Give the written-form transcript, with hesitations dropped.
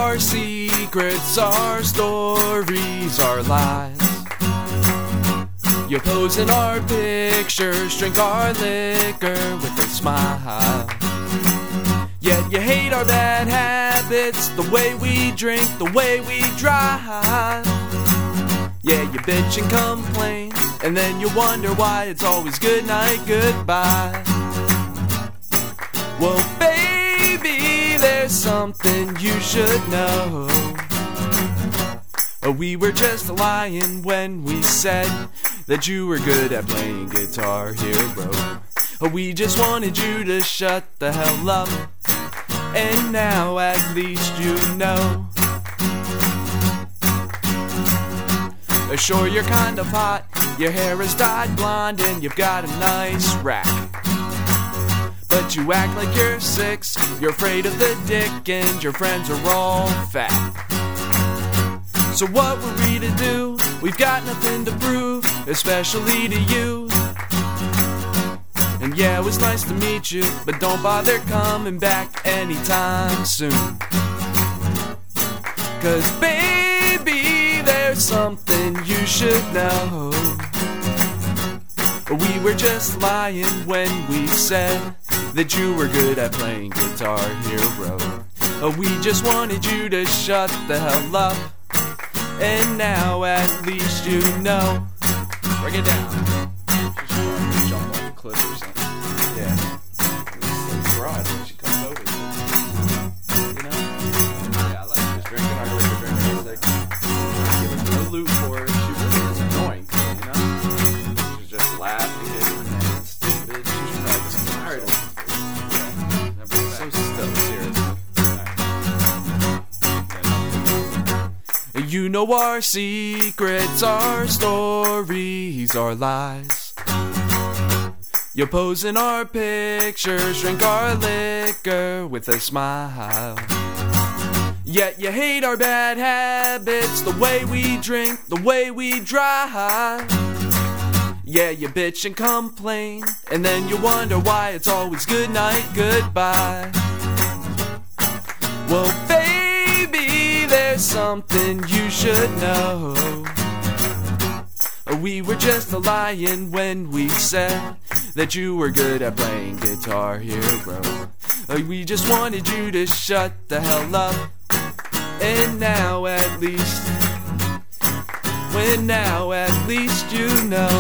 our secrets, our stories, our lies. You pose in our pictures, drink our liquor with a smile. Yet you hate our bad habits, the way we drink, the way we drive. Yeah, you bitch and complain, and then you wonder why it's always good night, goodbye. Well, baby, there's something you should know. We were just lying when we said that you were good at playing Guitar Hero. We just wanted you to shut the hell up, and now at least you know. Sure, you're kinda hot, your hair is dyed blonde, and you've got a nice rack. But you act like you're 6, you're afraid of the dick, and your friends are all fat. So what were we to do? We've got nothing to prove, especially to you. And yeah, it was nice to meet you, but don't bother coming back anytime soon. 'Cause baby, there's something you should know. We were just lying when we said that you were good at playing Guitar Hero. We just wanted you to shut the hell up, and now at least you know. Bring it down. Just jump off a cliff or something. Yeah. It's broad when she comes over. You know? Yeah, I like just drinking our liquor, drinking our liquor. Give her no loot for her. She really is annoying, you know? She's just laughing and stupid. She's probably just tired of it. Yeah. So still, seriously. You know our secrets, our stories, our lies. You pose in our pictures, drink our liquor with a smile. Yet you hate our bad habits, the way we drink, the way we drive. Yeah, you bitch and complain, and then you wonder why it's always good night, goodbye. Well, baby, there's something you should know. We were just lying when we said that you were good at playing Guitar Hero. We just wanted you to shut the hell up, and now at least you know.